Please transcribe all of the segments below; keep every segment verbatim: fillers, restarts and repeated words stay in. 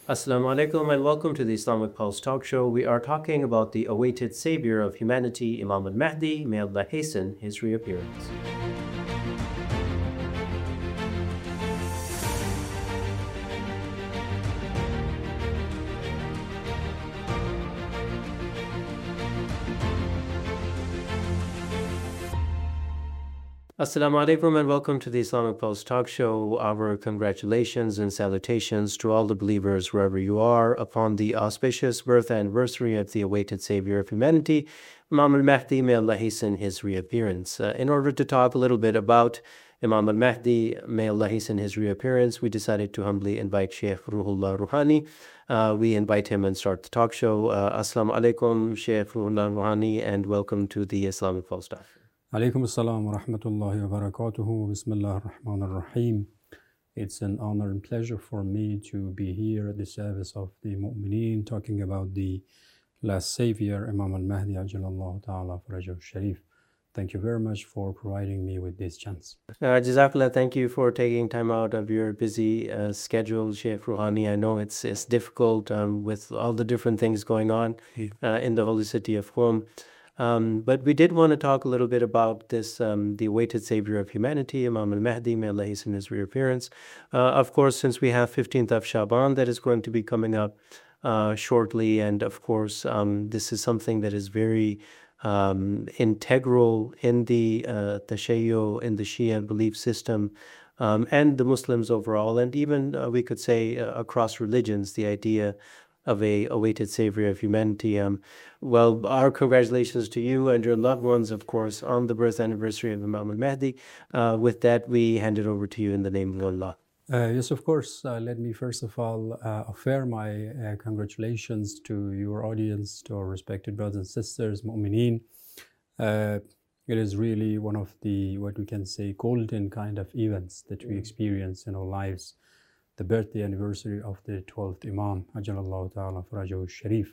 Assalamu alaikum and welcome to the Islamic Pulse Talk Show. We are talking about the awaited savior of humanity, Imam al-Mahdi. May Allah hasten his reappearance. Assalamu alaikum and welcome to the Islamic Pulse Talk Show. Our congratulations and salutations to all the believers wherever you are upon the auspicious birth anniversary of the awaited savior of humanity, Imam al-Mahdi. May Allah hasten his reappearance. Uh, in order to talk a little bit about Imam al-Mahdi, may Allah hasten his reappearance, we decided to humbly invite Shaykh Ruhullah Ruhani. Uh, we invite him and start the talk show. Uh, Assalamu alaikum, Shaykh Ruhullah Ruhani, and welcome to the Islamic Pulse Talk. Alaikum assalam wa rahmatullahi wa barakatuhu. Bismillah ar-Rahman ar-Rahim. It's an honor and pleasure for me to be here at the service of the Mu'mineen, talking about the last savior, Imam al-Mahdi ajalallahu ta'ala farajahu sharif. Thank you very much for providing me with this chance. Uh, Jazakallah, thank you for taking time out of your busy uh, schedule, Shaykh Ruhani. I know it's it's difficult um, with all the different things going on uh, in the holy city of Qom. Um, but we did want to talk a little bit about this, um, the awaited savior of humanity, Imam al-Mahdi, may Allah hasten his reappearance. Uh, of course, since we have fifteenth of Shaban that is going to be coming up uh, shortly, and of course, um, this is something that is very um, integral in the uh, Tashayyu, in the Shia belief system, um, and the Muslims overall, and even uh, we could say uh, across religions, the idea of a awaited savior of humanity. Um, well, our congratulations to you and your loved ones, of course, on the birth anniversary of Imam al-Mahdi. Uh, with that, we hand it over to you in the name of Allah. Uh, yes, of course. Uh, let me first of all uh, offer my uh, congratulations to your audience, to our respected brothers and sisters, Mu'mineen. Uh, it is really one of the, what we can say, golden kind of events that we experience in our lives. The birthday anniversary of the twelfth Imam, ajalallahu ta'ala farajahu sharif.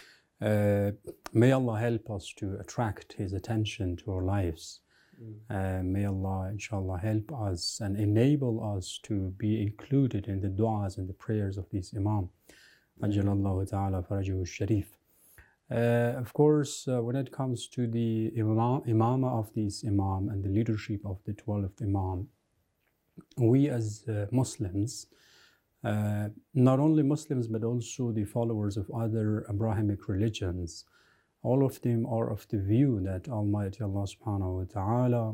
Uh, may Allah help us to attract his attention to our lives. Uh, may Allah, inshallah, help us and enable us to be included in the du'as and the prayers of this Imam, ajalallahu ta'ala farajahu sharif. Uh, of course, uh, when it comes to the imam, imama of this Imam and the leadership of the twelfth Imam, we as uh, Muslims, Uh, not only Muslims but also the followers of other Abrahamic religions, all of them are of the view that Almighty Allah subhanahu wa ta'ala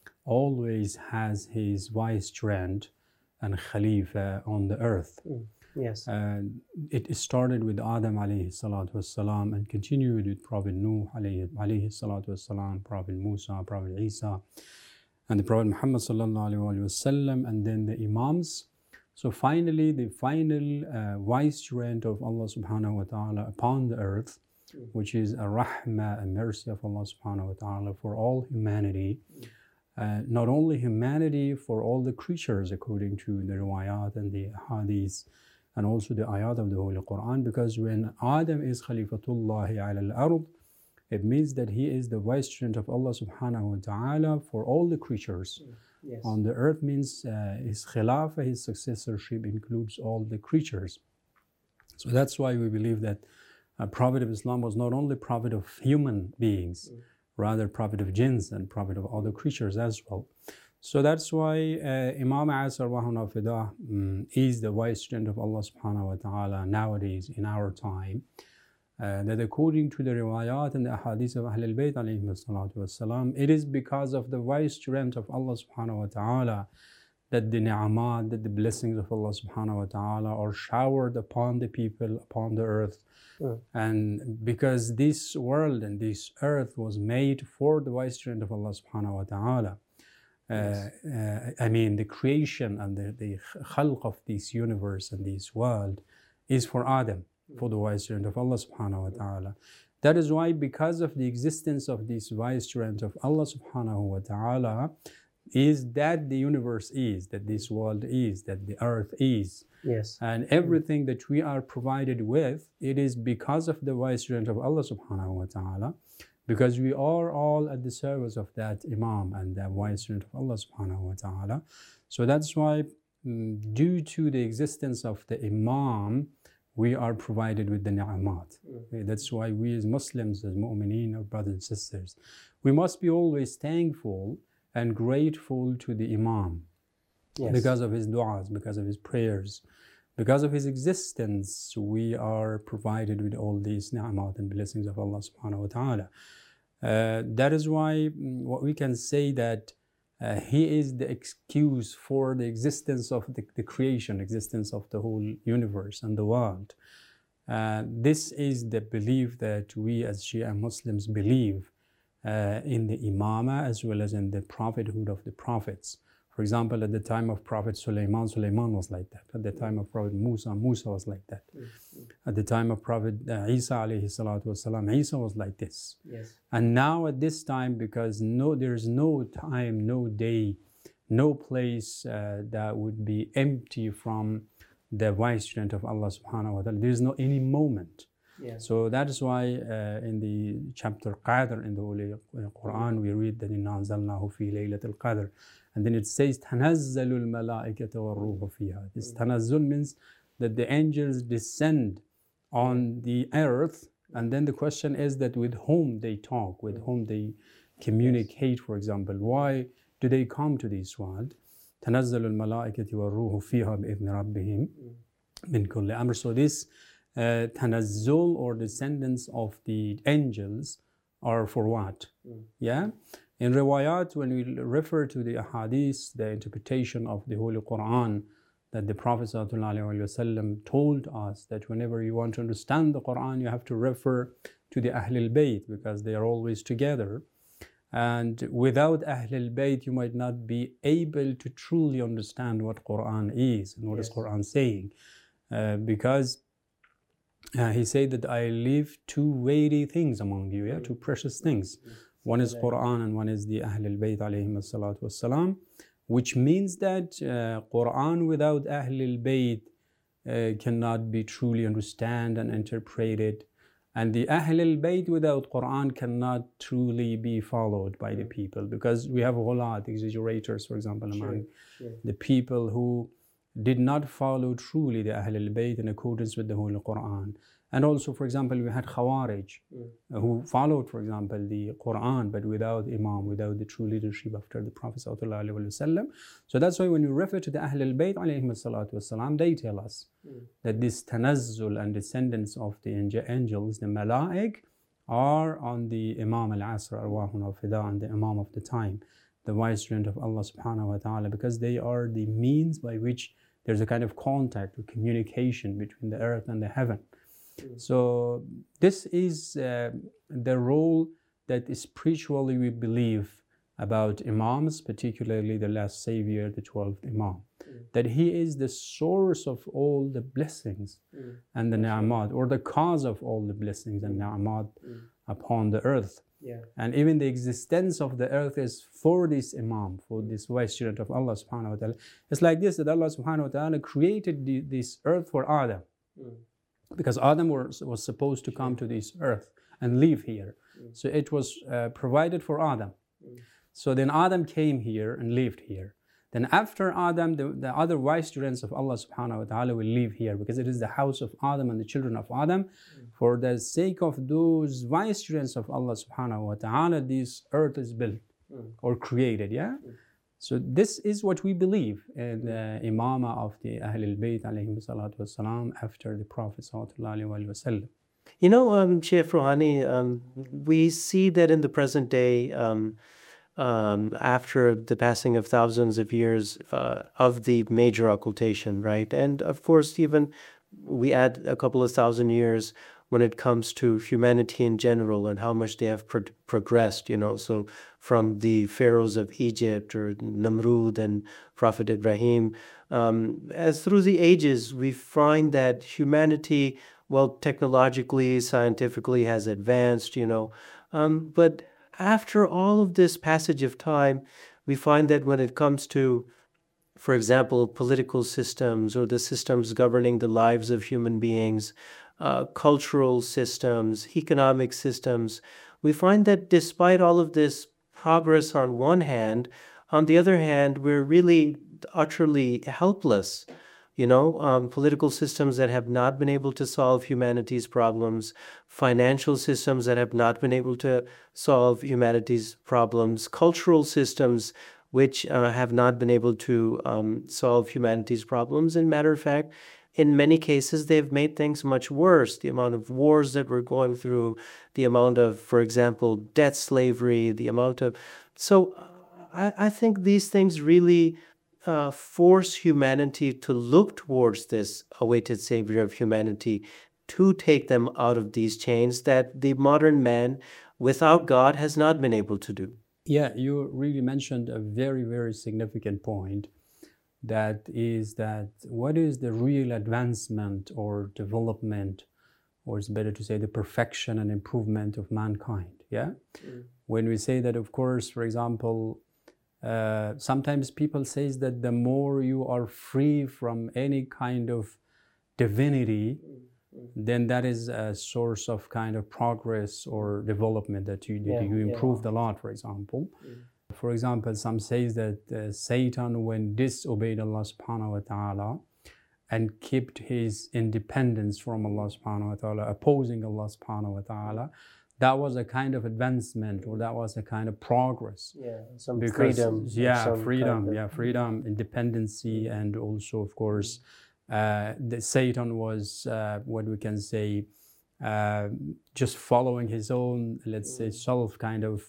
always has his vicegerent and Khalifa on the earth. Mm. Yes. Uh, it started with Adam alayhi salatu wassalam and continued with Prophet Nuh alayhi, alayhi salatu wassalam, Prophet Musa, Prophet Isa, and the Prophet Muhammad sallallahu alayhi wa sallam, and then the Imams. So finally, the final uh, vicegerent of Allah subhanahu wa ta'ala upon the earth, which is a rahmah, a mercy of Allah subhanahu wa ta'ala for all humanity, uh, not only humanity, for all the creatures according to the riwayat and the hadith, and also the ayat of the Holy Quran, because when Adam is Khalifatullahi ala al-ard, it means that he is the vicegerent of Allah subhanahu wa ta'ala for all the creatures. Yes. On the earth means uh, his khilafah, his successorship includes all the creatures. So that's why we believe that a prophet of Islam was not only prophet of human beings, mm. rather prophet of jinns and prophet of other creatures as well. So that's why uh, Imam Asar Wahuna Fidah um, is the vicegerent of Allah subhanahu wa ta'ala nowadays in our time. Uh, that according to the riwayat and the ahadith of Ahlul Bayt alayhim salatu wassalam, it is because of the vicegerent of Allah subhanahu wa ta'ala that the ni'amat, that the blessings of Allah subhanahu wa ta'ala are showered upon the people, upon the earth. Mm. And because this world and this earth was made for the vicegerent of Allah subhanahu wa ta'ala. Uh, yes. uh, I mean, the creation and the, the khalq of this universe and this world is for Adam, for the vicegerent of Allah subhanahu wa ta'ala. That is why, because of the existence of this vicegerent of Allah subhanahu wa ta'ala, is that the universe is, that this world is, that the earth is. Yes. And everything that we are provided with, it is because of the vicegerent of Allah subhanahu wa ta'ala, because we are all at the service of that Imam and the vicegerent of Allah subhanahu wa ta'ala. So that's why, um, due to the existence of the Imam, we are provided with the ni'amat. Mm. That's why we as Muslims, as mu'mineen, our brothers and sisters, we must be always thankful and grateful to the Imam. Yes. Because of his du'as, because of his prayers, because of his existence, we are provided with all these ni'amat and blessings of Allah subhanahu wa ta'ala. Uh, that is why what we can say that uh, he is the excuse for the existence of the, the creation, existence of the whole universe and the world. Uh, this is the belief that we as Shia Muslims believe uh, in the Imama as well as in the prophethood of the prophets. For example, at the time of Prophet Sulaiman, Sulaiman was like that. At the time of Prophet Musa, Musa was like that. Mm-hmm. At the time of Prophet uh, Isa alayhi salatu wasalam, Isa was like this. Yes. And now at this time, because no, there's no time, no day, no place uh, that would be empty from the vicegerent of Allah subhanahu wa ta'ala. There's no any moment. Yeah. So that is why uh, in the chapter Qadr in the Holy Quran, we read that inna anzalnahu fi laylatil qadr. And then it says, تَنَزَّلُ الْمَلَائِكَةَ وَالرُّوحُ فِيهَا. This tanazzul means that the angels descend on the earth. And then the question is that with whom they talk, with whom they communicate, for example. Why do they come to this world? تَنَزَّلُ الْمَلَائِكَةِ وَالرُّوحُ فِيهَا بِإِذْنِ رَبِّهِمْ مِنْ كُلِّ أَمْرٍ. So this uh, tanazzul or descendants of the angels are for what? Mm. Yeah? In riwayat, when we refer to the ahadith, the interpretation of the Holy Quran, that the Prophet ﷺ told us that whenever you want to understand the Quran, you have to refer to the Ahlul Bayt because they are always together. And without Ahlul Bayt, you might not be able to truly understand what Quran is and what yes. is Quran saying. Uh, because uh, he said that I leave two weighty things among you, yeah, two precious things. One is Quran and one is the Ahlul Bayt alayhim as-salatu was-salam, which means that uh, Quran without Ahlul Bayt uh, cannot be truly understood and interpreted. And the Ahlul Bayt without Quran cannot truly be followed by the people, because we have ghulat, exaggerators, for example, among sure, sure. the people who did not follow truly the Ahlul Bayt in accordance with the Holy Quran. And also, for example, we had Khawarij mm. who followed, for example, the Quran, but without Imam, without the true leadership after the Prophet ﷺ. So that's why when we refer to the Ahlul Bayt ﷺ, they tell us mm. that this tanazzul and descendants of the angels, the Malaik, are on the Imam al-Asr, Arwahun al-Fida, and the Imam of the time, the vicegerent of Allah subhanahu wa ta'ala, because they are the means by which there's a kind of contact or communication between the earth and the heaven. So this is uh, the role that spiritually we believe about Imams, particularly the last Savior, the twelfth Imam, mm. that he is the source of all the blessings mm. and the ni'amat, or the cause of all the blessings and ni'amat mm. upon the earth. Yeah. And even the existence of the earth is for this Imam, for this vicegerent of Allah subhanahu wa ta'ala. It's like this, that Allah subhanahu wa ta'ala created the, this earth for Adam. Mm. Because Adam was, was supposed to come to this earth and live here. Mm. So it was uh, provided for Adam. Mm. So then Adam came here and lived here. Then after Adam, the, the other vicegerents of Allah subhanahu wa ta'ala will live here, because it is the house of Adam and the children of Adam. Mm. For the sake of those vicegerents of Allah subhanahu wa ta'ala, this earth is built mm. or created, yeah? Mm. So this is what we believe in the imama of the Ahlul Bayt alayhim salatu wassalam after the Prophet sallallahu alayhi wa sallam. You know, um, Shaykh Rouhani, um, we see that in the present day, um, um, after the passing of thousands of years uh, of the major occultation, right? And of course, even we add a couple of thousand years when it comes to humanity in general and how much they have pro progressed, you know, so from the pharaohs of Egypt or Namrud and Prophet Ibrahim, um, as through the ages, we find that humanity, well, technologically, scientifically has advanced, you know, um, but after all of this passage of time, we find that when it comes to, for example, political systems or the systems governing the lives of human beings, Uh, cultural systems, economic systems, we find that despite all of this progress on one hand, on the other hand, we're really utterly helpless you know, um, political systems that have not been able to solve humanity's problems, financial systems that have not been able to solve humanity's problems, cultural systems which uh, have not been able to um, solve humanity's problems. And matter of fact, in many cases, they've made things much worse. The amount of wars that we're going through, the amount of, for example, debt slavery, the amount of... So I, I think these things really uh, force humanity to look towards this awaited savior of humanity to take them out of these chains that the modern man without God has not been able to do. Yeah, you really mentioned a very, very significant point. That is that what is the real advancement or development, or it's better to say the perfection and improvement of mankind, yeah? Mm. When we say that, of course, for example, uh, sometimes people say that the more you are free from any kind of divinity, mm. then that is a source of kind of progress or development that you, yeah, you improved yeah. a lot, for example. Mm. For example, some says that uh, Satan, when disobeyed Allah subhanahu wa ta'ala and kept his independence from Allah subhanahu wa ta'ala, opposing Allah subhanahu wa ta'ala, that was a kind of advancement, or that was a kind of progress. Yeah, some because, freedom. Yeah, some freedom, kind of... yeah, freedom, independency, and also, of course, uh, the Satan was, uh, what we can say, uh, just following his own, let's say, self kind of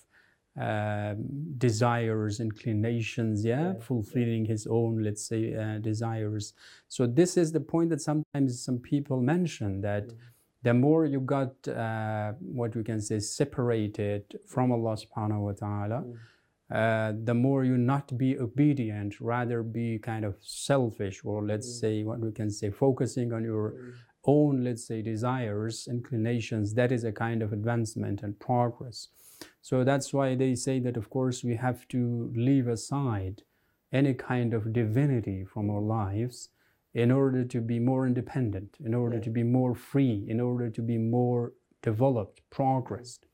Uh, desires, inclinations, yeah? yeah, fulfilling his own, let's say, uh, desires. So this is the point that sometimes some people mention, that mm. the more you got, uh, what we can say, separated from Allah subhanahu wa ta'ala, mm. uh, the more you not be obedient, rather be kind of selfish, or let's mm. say, what we can say, focusing on your mm. own, let's say, desires, inclinations. That is a kind of advancement and progress. So that's why they say that, of course, we have to leave aside any kind of divinity from our lives in order to be more independent, in order yeah. to be more free, in order to be more developed, progressed.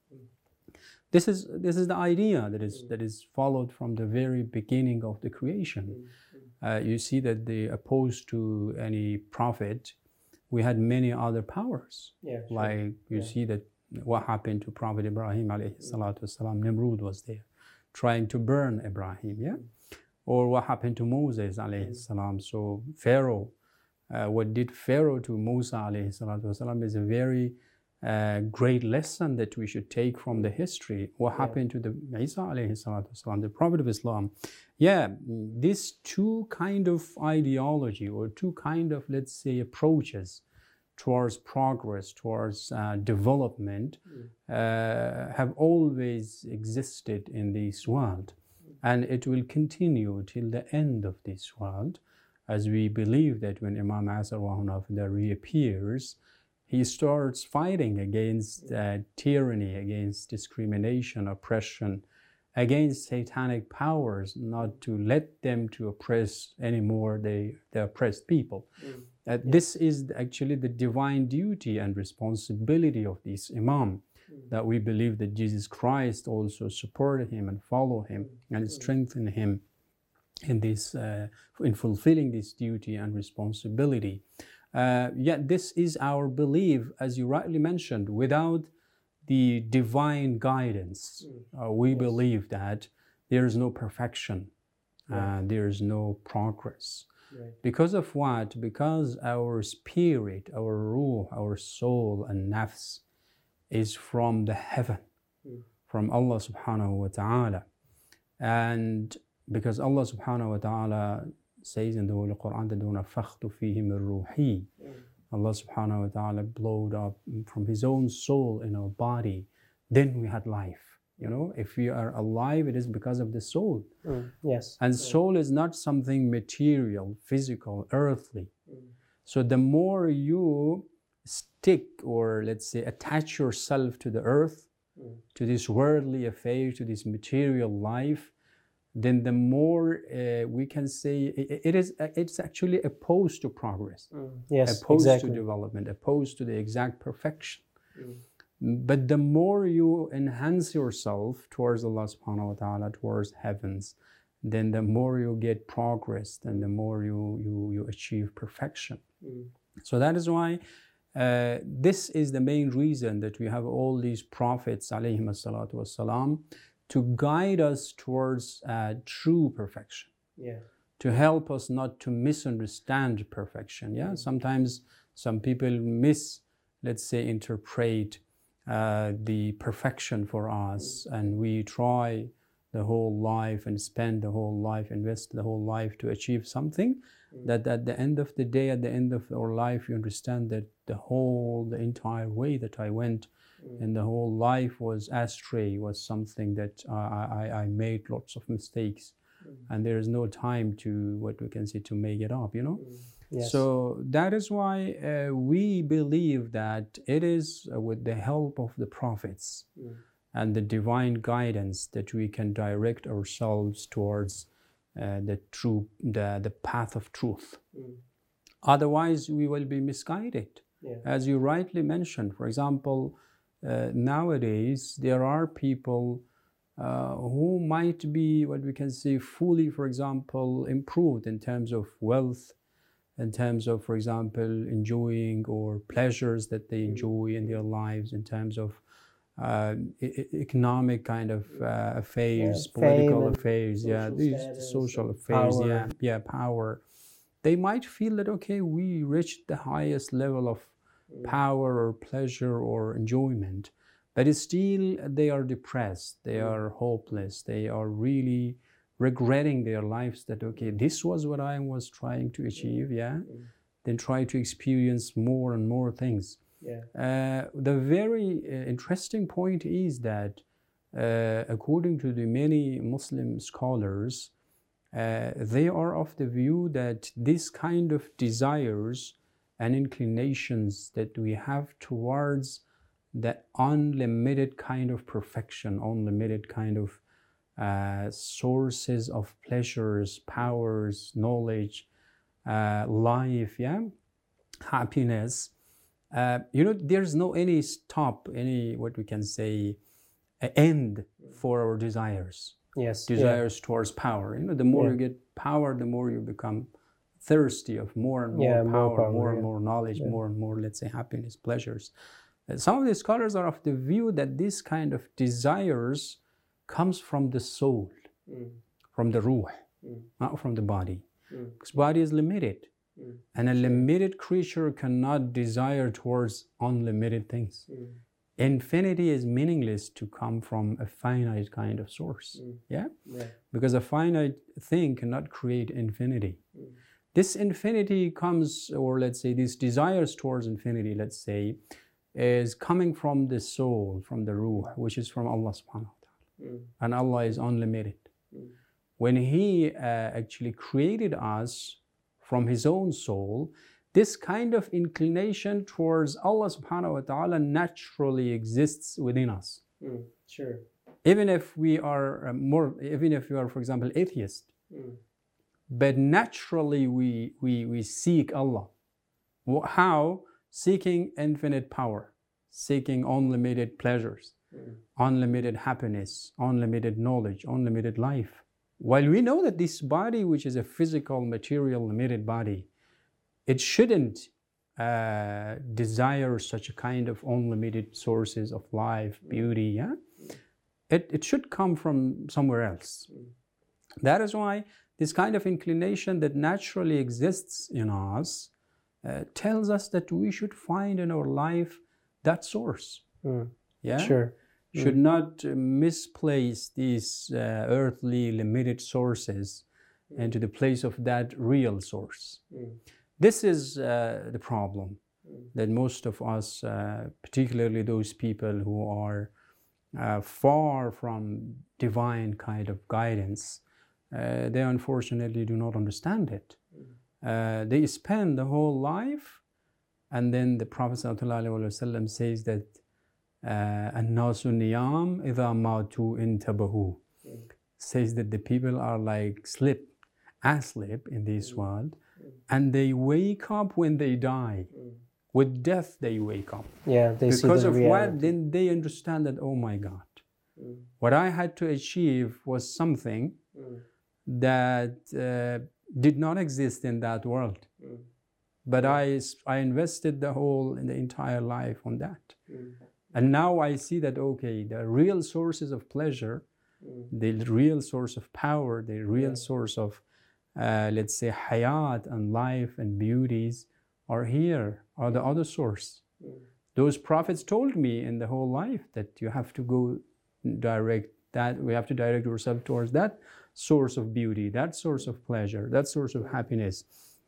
This is this is the idea that is that is followed from the very beginning of the creation. Uh, you see that the opposed to any prophet, we had many other powers. Yeah, sure. Like you yeah. see that what happened to Prophet Ibrahim alayhi salatu wasalam, Nimrud was there, trying to burn Ibrahim, yeah? Or what happened to Moses alayhi salam. So Pharaoh, uh, what did Pharaoh to Musa alayhi salatu wasalam is a very uh, great lesson that we should take from the history. What yeah. happened to the Isa alayhi salatu wasalam, the Prophet of Islam. Yeah, these two kind of ideology, or two kind of, let's say, approaches towards progress, towards uh, development, mm. uh, have always existed in this world. And it will continue till the end of this world, as we believe that when Imam Asr reappears, he starts fighting against uh, tyranny, against discrimination, oppression, against satanic powers, not to let them to oppress anymore the, the oppressed people. Mm. Uh, this is actually the divine duty and responsibility of this Imam, mm. that we believe that Jesus Christ also supported him and followed him mm. and strengthened him in this, uh, in fulfilling this duty and responsibility. Uh, yet this is our belief, as you rightly mentioned. Without the divine guidance, uh, we yes. believe that there is no perfection, right. uh, there is no progress. Right. Because of what? Because our spirit, our ruh, our soul and nafs is from the heaven, mm. from Allah subhanahu wa ta'ala. And because Allah subhanahu wa ta'ala says in the Holy Quran that وَنَفَخْتُ فِيهِ مِن رُوحِي, Allah subhanahu wa ta'ala blowed up from his own soul in our body, then we had life. You know, if we are alive, it is because of the soul. Mm, yes. And soul is not something material, physical, earthly. Mm. So the more you stick, or let's say attach yourself to the earth, mm. to this worldly affair, to this material life, then the more uh, we can say it, it is it's actually opposed to progress. Mm. Yes, opposed exactly. to development, opposed to the exact perfection. Mm. But the more you enhance yourself towards Allah subhanahu wa ta'ala, towards heavens, then the more you get progress, then the more you, you, you achieve perfection. Mm. So that is why uh, this is the main reason that we have all these prophets, alayhim as-salatu was-salam, to guide us towards uh, true perfection. Yeah. To help us not to misunderstand perfection. Yeah. Mm. Sometimes some people mis, let's say, interpret uh, the perfection for us, mm. and we try the whole life and spend the whole life, invest the whole life to achieve something, mm. that at the end of the day, at the end of our life, you understand that the whole, the entire way that I went mm. and the whole life was astray, was something that uh, I, I made lots of mistakes, mm. and there is no time to, what we can say, to make it up, you know? Mm. Yes. So that is why uh, we believe that it is uh, with the help of the prophets, mm. and the divine guidance that we can direct ourselves towards uh, the true, the, the path of truth. Mm. Otherwise, we will be misguided. Yeah. As you rightly mentioned, for example, uh, nowadays there are people uh, who might be, what we can say, fully, for example, improved in terms of wealth, in terms of, for example, enjoying or pleasures that they enjoy in their lives, in terms of Uh, economic kind of uh, affairs, yeah, political affairs, yeah, these social affairs, power. yeah, yeah, power. They might feel that, okay, we reached the highest level of mm. power or pleasure or enjoyment, but still they are depressed, they mm. are hopeless, they are really regretting their lives that, okay, this was what I was trying to achieve, yeah, mm. then try to experience more and more things. Yeah. Uh, the very uh, interesting point is that uh, according to the many Muslim scholars, uh, they are of the view that this kind of desires and inclinations that we have towards the unlimited kind of perfection, unlimited kind of uh, sources of pleasures, powers, knowledge, uh, life, yeah, happiness, Uh, you know, there's no any stop, any, what we can say, uh, end for our desires. Yes. Desires yeah. towards power. You know, the more yeah. you get power, the more you become thirsty of more and more yeah, power, more, power, more and yeah. more knowledge, yeah. more and more, let's say, happiness, pleasures. Uh, some of the scholars are of the view that this kind of desires comes from the soul, mm. from the ruh, mm. not from the body. Mm. Because body is limited. Mm. And a limited creature cannot desire towards unlimited things. Mm. Infinity is meaningless to come from a finite kind of source. Mm. Yeah? yeah? Because a finite thing cannot create infinity. Mm. This infinity comes, or let's say these desires towards infinity, let's say, is coming from the soul, from the ruh, which is from Allah subhanahu wa ta'ala. Mm. And Allah is unlimited. Mm. When He uh, actually created us from His own soul, this kind of inclination towards Allah subhanahu wa ta'ala naturally exists within us. Mm, sure. Even if we are uh, more, even if we are, for example, atheist, mm. but naturally we, we, we seek Allah. How? Seeking infinite power, seeking unlimited pleasures, mm. unlimited happiness, unlimited knowledge, unlimited life. While we know that this body, which is a physical, material, limited body, it shouldn't uh, desire such a kind of unlimited sources of life, beauty, yeah? It, it should come from somewhere else. That is why this kind of inclination that naturally exists in us uh, tells us that we should find in our life that source. Mm. Yeah? Sure. Should mm. not misplace these uh, earthly limited sources mm. into the place of that real source. Mm. This is uh, the problem mm. that most of us, uh, particularly those people who are uh, far from divine kind of guidance, uh, they unfortunately do not understand it. Mm. Uh, they spend the whole life, and then the Prophet ﷺ says that الناس نيام إذا ماتوا انتبهوا, says that the people are like sleep, asleep in this world, and they wake up when they die. With death they wake up. Yeah, they because see the of reality. What? Then they understand that, oh my God, mm. what I had to achieve was something mm. that uh, did not exist in that world. Mm. But I, I invested the whole, the entire life on that. Mm. And now I see that, okay, the real sources of pleasure, mm. the real source of power, the real yeah. source of, uh, let's say, hayat and life and beauties are here, are the other source. Mm. Those prophets told me in the whole life that you have to go direct that, we have to direct ourselves towards that source of beauty, that source of pleasure, that source of happiness.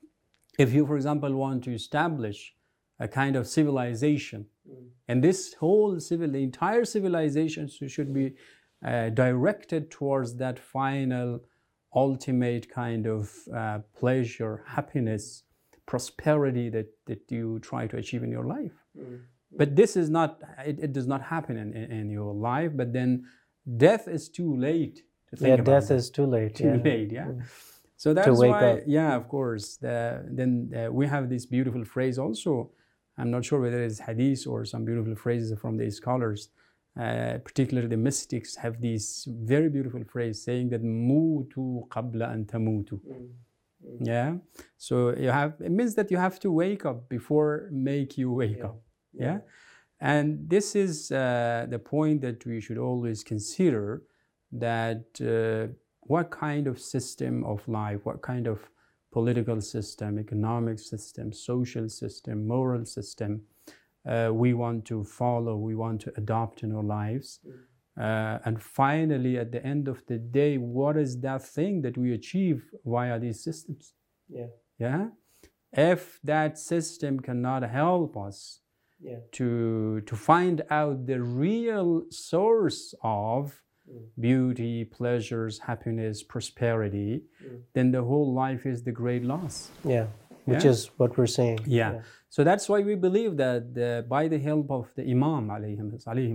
If you, for example, want to establish a kind of civilization, mm. and this whole civil, the entire civilization should be uh, directed towards that final, ultimate kind of uh, pleasure, happiness, prosperity that, that you try to achieve in your life. Mm. But this is not, it, it does not happen in, in, in your life, but then death is too late to think yeah, about death that. is too late. Too yeah. late, yeah. Mm. So that's why, up. yeah, of course. The, then uh, we have this beautiful phrase also. I'm not sure whether it's hadith or some beautiful phrases from the scholars. Uh, particularly the mystics have this very beautiful phrase saying that "Mutu qabla an tamutu." Mm. Mm. Yeah. So you have, it means that you have to wake up before make you wake yeah. up. Yeah. yeah. And this is uh, the point that we should always consider, that uh, what kind of system of life, what kind of political system, economic system, social system, moral system uh, we want to follow, we want to adopt in our lives. Uh, and finally, at the end of the day, what is that thing that we achieve via these systems? Yeah. Yeah. If that system cannot help us yeah. to, to find out the real source of beauty, pleasures, happiness, prosperity, mm. then the whole life is the great loss. Yeah, which yeah? is what we're saying. Yeah. yeah. So that's why we believe that uh, by the help of the Imam, alayhim, alayhim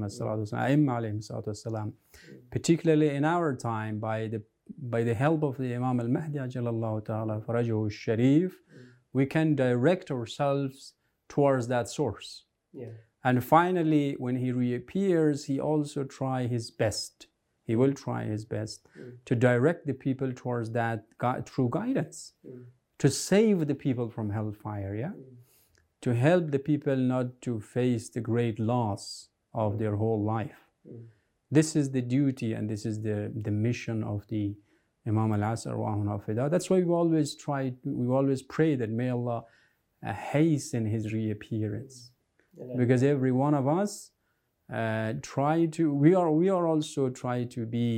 mm. particularly in our time, by the by the help of the Imam al-Mahdi, ajalallahu ta'ala farajahu sharif, mm. we can direct ourselves towards that source. Yeah. And finally, when he reappears, he also try his best. He will try his best mm. to direct the people towards that gu- true guidance, mm. to save the people from hellfire, yeah? Mm. To help the people not to face the great loss of mm. their whole life. Mm. This is the duty and this is the, the mission of the Imam al-Asr. That's why we always try, we always pray that may Allah uh, hasten his reappearance. Mm. Because every one of us Uh, try to, we are, we are also try to be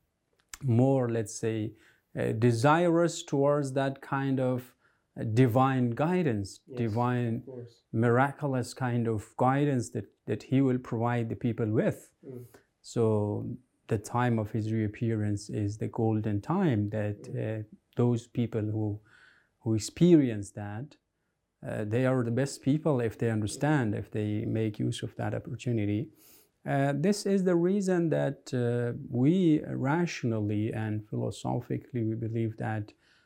more, let's say, uh, desirous towards that kind of uh, divine guidance, yes, divine, miraculous kind of guidance that, that he will provide the people with. Mm. So the time of his reappearance is the golden time that uh, those people who, who experience that, Uh, they are the best people if they understand, if they make use of that opportunity. Uh, this is the reason that uh, we rationally and philosophically, we believe that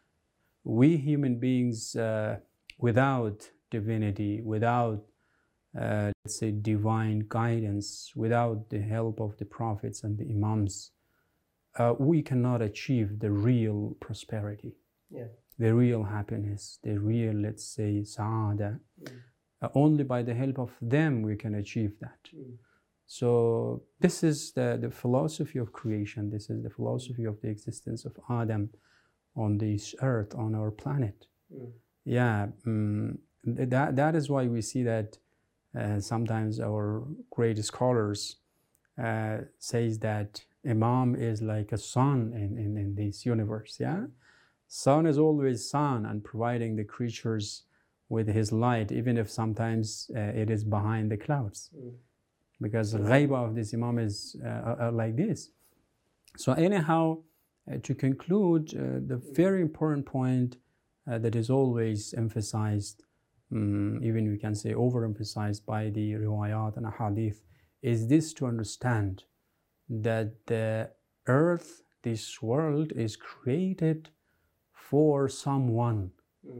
we human beings, uh, without divinity, without, uh, let's say, divine guidance, without the help of the prophets and the imams, uh, we cannot achieve the real prosperity. Yeah. The real happiness, the real, let's say, sa'ada. Mm. Uh, only by the help of them we can achieve that. Mm. So this is the, the philosophy of creation. This is the philosophy of the existence of Adam on this earth, on our planet. Mm. Yeah, um, that, that is why we see that uh, sometimes our great scholars uh, says that Imam is like a sun in, in, in this universe, yeah? Sun is always sun and providing the creatures with his light, even if sometimes uh, it is behind the clouds. Mm. Because the ghaiba of this Imam is uh, are like this. So anyhow, uh, to conclude, uh, the very important point uh, that is always emphasized, um, even we can say overemphasized by the riwayat and hadith, is this: to understand that the earth, this world, is created for someone. Mm.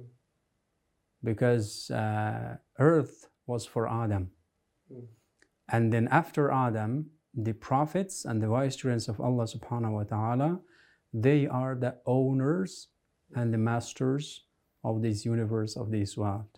Because uh, earth was for Adam. Mm. And then after Adam, the prophets and the vicegerents of Allah subhanahu wa ta'ala They are the owners and the masters of this universe, of this world.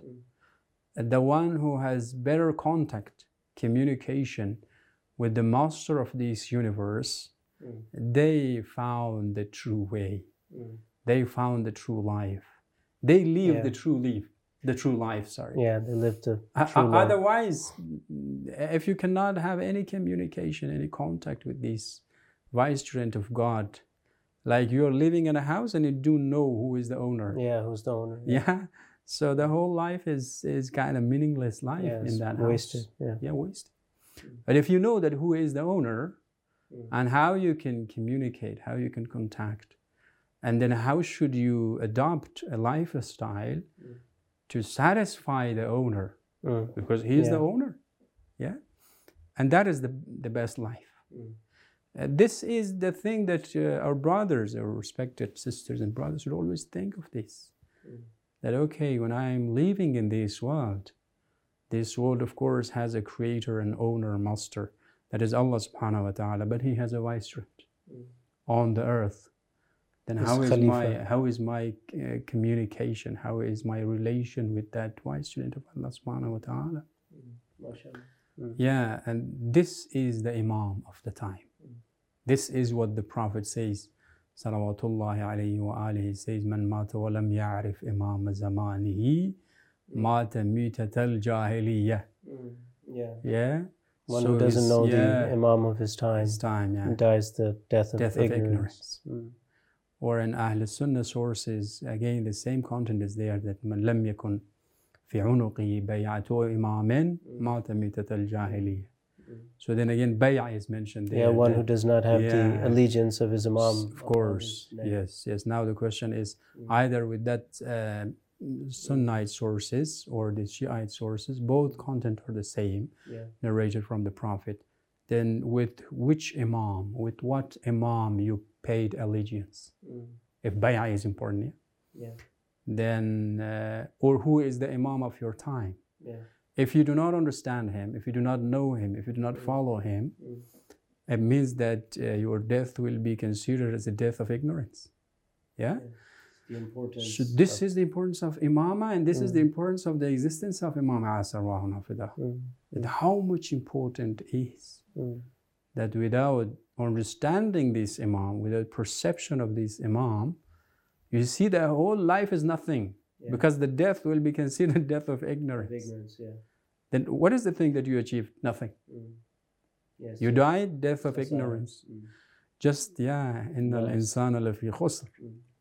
Mm. The one who has better contact, communication with the master of this universe, mm. they found the true way. Mm. They found the true life. They live yeah. the true life. The true life, sorry. Yeah, they live the true uh, life. Otherwise, if you cannot have any communication, any contact with this vicegerent of God, like you're living in a house and you do know who is the owner. Yeah, who's the owner. Yeah. yeah. So the whole life is is kind of meaningless life yeah, in that wasted. house. Yeah, yeah wasted. Mm. But if you know that who is the owner mm. and how you can communicate, how you can contact, and then how should you adopt a lifestyle mm. to satisfy the owner, mm. because he is yeah. the owner. Yeah. And that is the, the best life. Mm. Uh, this is the thing that uh, our brothers, our respected sisters and brothers should always think of this. Mm. That, okay, when I'm living in this world, this world, of course, has a creator, an owner, master. That is Allah subhanahu wa ta'ala, but he has a vicegerent mm. on the earth. Then how is, my, how is my uh, communication, how is my relation with that vicegerent of Allah subhanahu wa ta'ala? Mm. Mm. Yeah, and this is the Imam of the time. This is what the Prophet says, salawatullahi alayhi wa alihi, says, man mata wa lam ya'rif imam zamanihi, mata mitatal jahiliyyah. Yeah. Yeah. One so who doesn't his, know yeah, the Imam of his time, his time yeah. dies the death of death ignorance. Of ignorance. Mm. Or in Ahl Sunnah sources, again, the same content is there, that man lam yakun fi unuqi bay'atu imamin, mata mitatal jahiliyyah. So then again, bay'ah is mentioned there. Yeah, one who does not have yeah. the allegiance of his Imam. Of course, yes, yes. Now the question is, mm. either with that uh, Sunnite sources or the Shiite sources, both content are the same, yeah. narrated from the Prophet. Then with which Imam, with what Imam you paid allegiance? Mm. If bay'ah is important, yeah. yeah. Then, uh, or who is the Imam of your time? Yeah. If you do not understand him, if you do not know him, if you do not follow him, mm. it means that uh, your death will be considered as a death of ignorance. Yeah? Yes. The importance so this of... is the importance of Imama, and this mm. is the importance of the existence of Imam Asarwahu Nafidah. Mm. And how much important it is mm. that without understanding this Imam, without perception of this Imam, you see that whole life is nothing. Yeah. Because the death will be considered death of ignorance. Of ignorance, yeah. Then what is the thing that you achieved? Nothing. Mm. Yes, you yes. died, death of That's ignorance. Mm. Just, yeah, innal insana lafi khusr.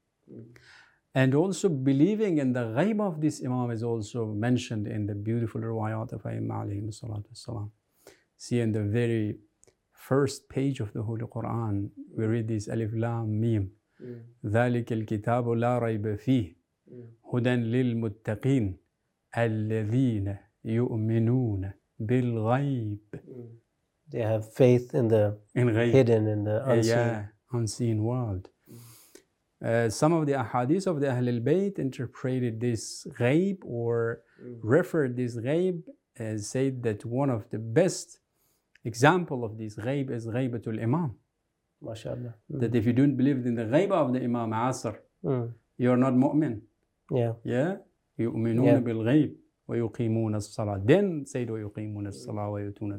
And also believing in the ghaib of this Imam is also mentioned in the beautiful riwayat of Imam alayhi salatu wasalam. See, in the very first page of the Holy Quran, we read this Alif Lam Mim. ذَلِكَ الْكِتَابُ لَا رَيْبَ فِيهِ هدى للمتقين الذين يؤمنون بالغيب. They have faith in the in hidden, in the unseen, yeah, unseen world. Uh, some of the ahadith of the Ahl al-Bayt interpreted this ghaib or mm. referred this ghaib as said that one of the best example of this ghaib is ghaibatul Imam. MashaAllah. Mm. That if you don't believe in the ghaib of the Imam Asr, mm. you are not mu'min. Yeah. Yeah. يؤمنون بالغيب ويقيمون الصلاة. Then say ويقيمون الصلاة ويؤتون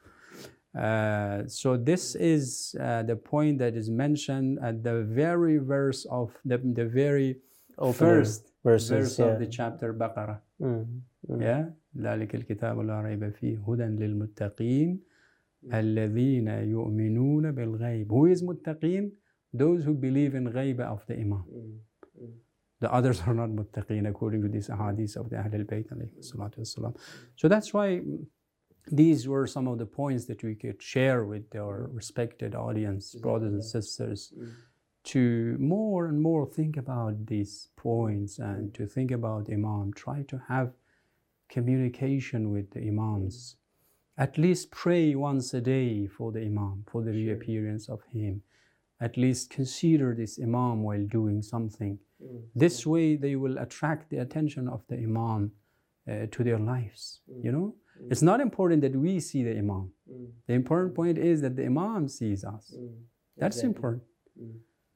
الزكاة. So this is uh, the point that is mentioned at the very verse of the, the very Opening first verses, verse yeah. of the chapter Baqarah. Mm. Mm. Yeah. ذلك الكتاب لا ريب فيه هدى للمتقين الذين يؤمنون بالغيب. Who is muttaqin? Those who believe in ghaib of the Imam. Mm. Mm. The others are not muttaqeen according to this ahadith of the Ahl al-Bayt alayhi salatu wasalam. So that's why these were some of the points that we could share with our respected audience, brothers and sisters, to more and more think about these points and to think about Imam. Try to have communication with the Imams. At least pray once a day for the Imam, for the reappearance of him. At least consider this Imam while doing something. Mm. This way they will attract the attention of the Imam uh, to their lives. Mm. You know, mm. it's not important that we see the Imam. Mm. The important point is that the Imam sees us. Mm. That's exactly. important. Mm.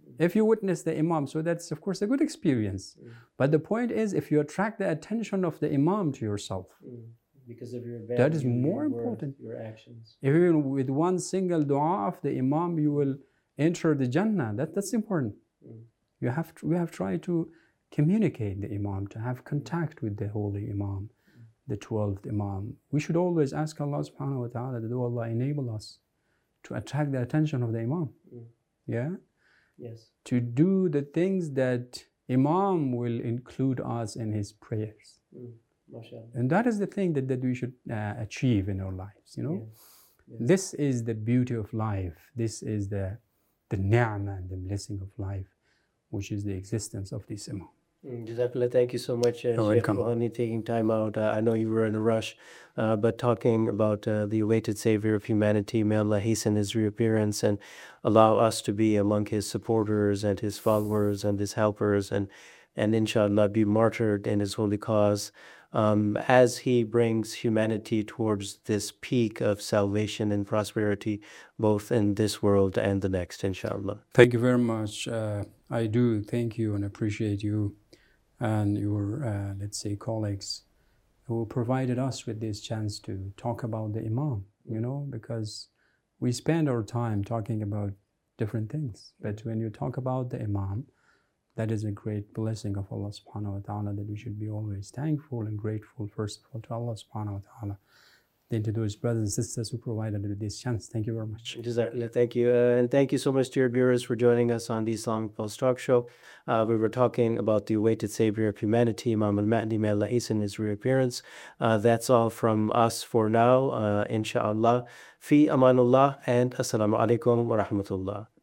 If you witness the Imam, so that's of course a good experience. Mm. But the point is, if you attract the attention of the Imam to yourself, Mm. Because of your that is value, more your worth, important. your actions. If even with one single dua of the Imam, you will enter the Jannah. That, that's important. Mm. You have to, we have tried to communicate the Imam, to have contact with the Holy Imam, the twelfth Imam. We should always ask Allah subhanahu wa ta'ala that, oh Allah, enable us to attract the attention of the Imam. Mm. Yeah? Yes. To do the things that Imam will include us in his prayers. Mm. MashaAllah. And that is the thing that, that we should uh, achieve in our lives, you know. Yeah. Yeah. This is the beauty of life. This is the, the ni'mah and the blessing of life, which is the existence of this Imam. Mm, Jazakallah, thank you so much, uh, You're Sheikh welcome. Rouhani, taking time out. Uh, I know you were in a rush, uh, but talking about uh, the awaited Savior of humanity, may Allah hasten his reappearance and allow us to be among his supporters and his followers and his helpers, and, and inshallah be martyred in his holy cause. Um, as he brings humanity towards this peak of salvation and prosperity, both in this world and the next, inshallah. Thank you very much. Uh, I do thank you and appreciate you and your, uh, let's say, colleagues who provided us with this chance to talk about the Imam, you know, because we spend our time talking about different things. But when you talk about the Imam, that is a great blessing of Allah subhanahu wa ta'ala, that we should be always thankful and grateful, first of all, to Allah subhanahu wa ta'ala, then to those brothers and sisters who provided us this chance. Thank you very much. Jazakallah, thank you. Uh, and thank you so much to your viewers for joining us on the Islamic Pulse Talk Show. Uh, we were talking about the awaited Savior of humanity, Imam al-Mahdi, may Allah hasten his reappearance. Uh, that's all from us for now, uh, inshallah. Fi amanullah, and assalamu alaikum wa rahmatullah.